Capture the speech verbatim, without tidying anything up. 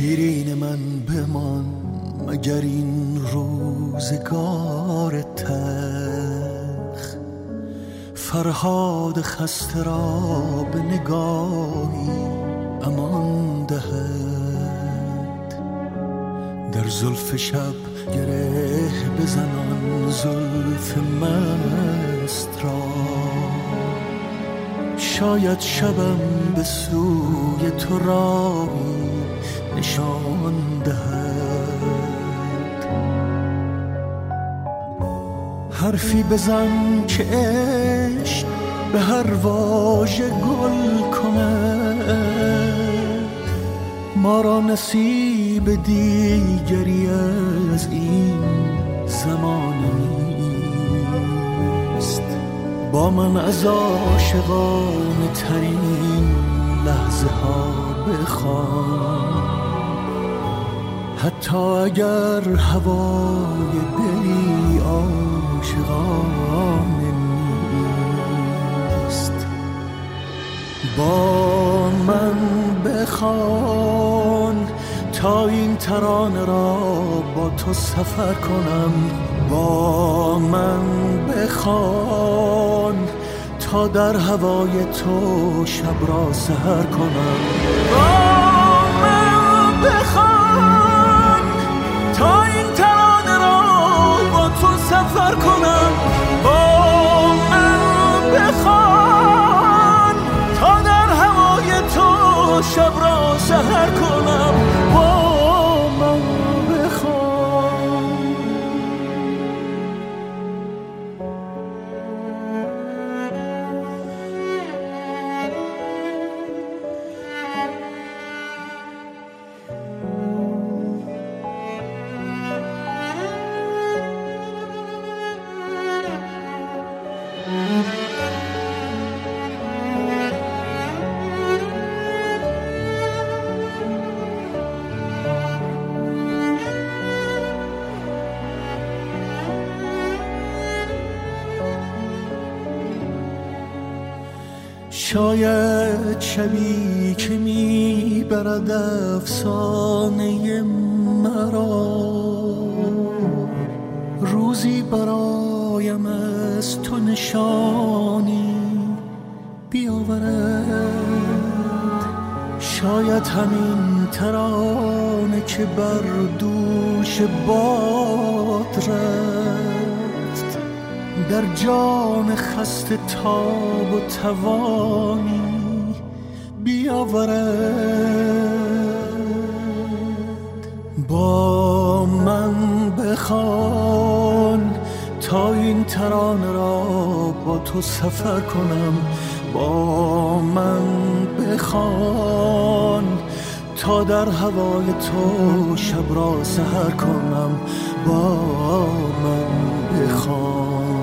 شیرین من بمان مگر این روزگار تلخ، فرهاد خسته را به نگاهی امان دهد. در زلف شب گره بزنان زلف مست را، شاید شبم به سوی تو راهی نشان دهد. حرفی بزن که عشق به هر واژه گل کند، ما را نصیب دیگری از این زمانه نیست. با من از عاشقانه ترین لحظه ها بخوان، حتی اگر هوای دلی عاشقانه نیست. با من بخوان تا این ترانه را با تو سفر کنم. با من بخوان تا در هوای تو شب را سحر کنم. با من بخوان تا این ترانه را با تو سفر کنم. با من بخوان تا در هوای تو شب را سحر کنم. با من شاید شبی که میبرد افسانه مرا، روزی برایم از تو نشانی بیاورد. شاید همین ترانه که بر دوش باد رفت، در جان خسته تاب و توانی بیاورد. با من بخوان تا این ترانه را با تو سفر کنم. با من بخوان تا در هوای تو شب را سحر کنم. با من بخوان